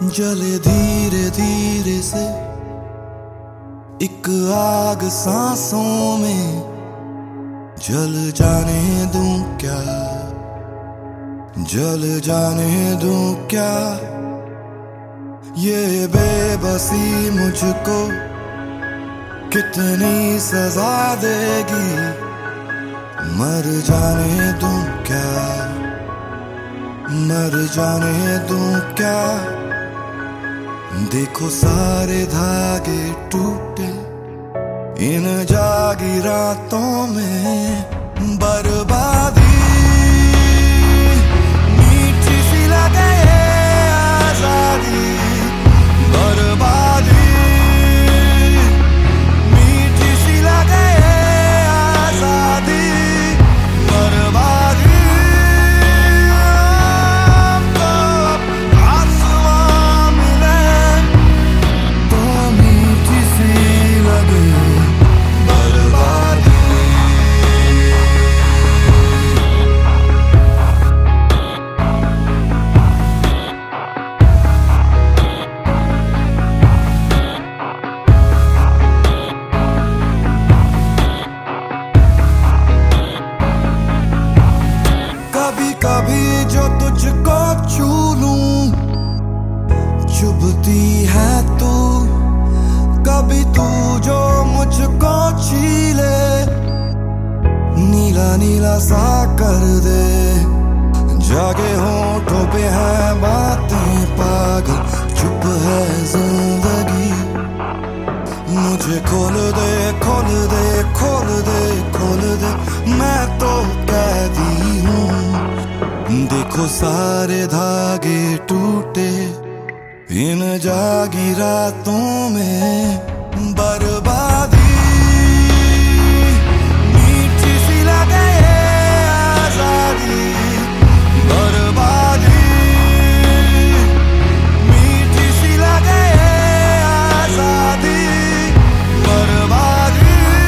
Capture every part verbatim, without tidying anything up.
जले धीरे धीरे से एक आग सांसों में, जल जाने दूं क्या, जल जाने दूं क्या। ये बेबसी मुझको कितनी सजा देगी, मर जाने दूं क्या, मर जाने दूं क्या। देखो सारे धागे टूटे इन जागी रातों में, बर्बादी मीठी सी लगे आजादी, बर्बादी मीठी सी लगे आजादी, बर्बादी। कभी जो तुझको छू लूं चुभती है तू, कभी तू जो मुझको छीले नीला नीला सा कर दे। जागे होठों पे है बातें पागल, चुप है जिंदगी। मुझे खोल दे खोल दे खोल दे खोल दे, मैं तो कैदी हूँ। देखो सारे धागे टूटे इन जागी रातों में, बर्बादी मीठी सी लगे आजादी, बर्बादी मीठी सी लगे आजादी, बर्बादी।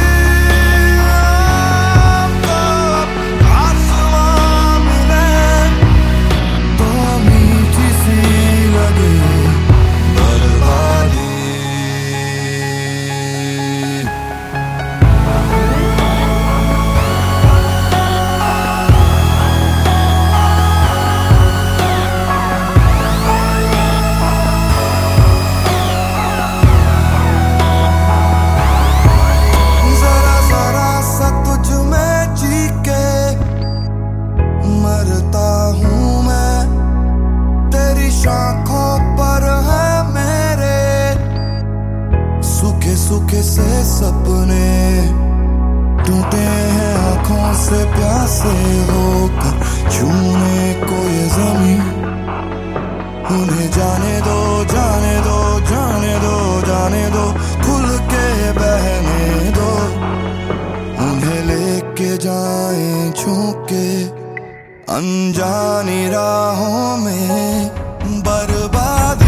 सूखे से सपने टूटे हैं आंखों से प्यासे होकर, छूने को ये जमीन। उन्हें जाने दो जाने दो जाने दो जाने दो, खुल के बहने दो। उन्हें लेके जाएं झोंके अनजानी राहों में, बर्बादी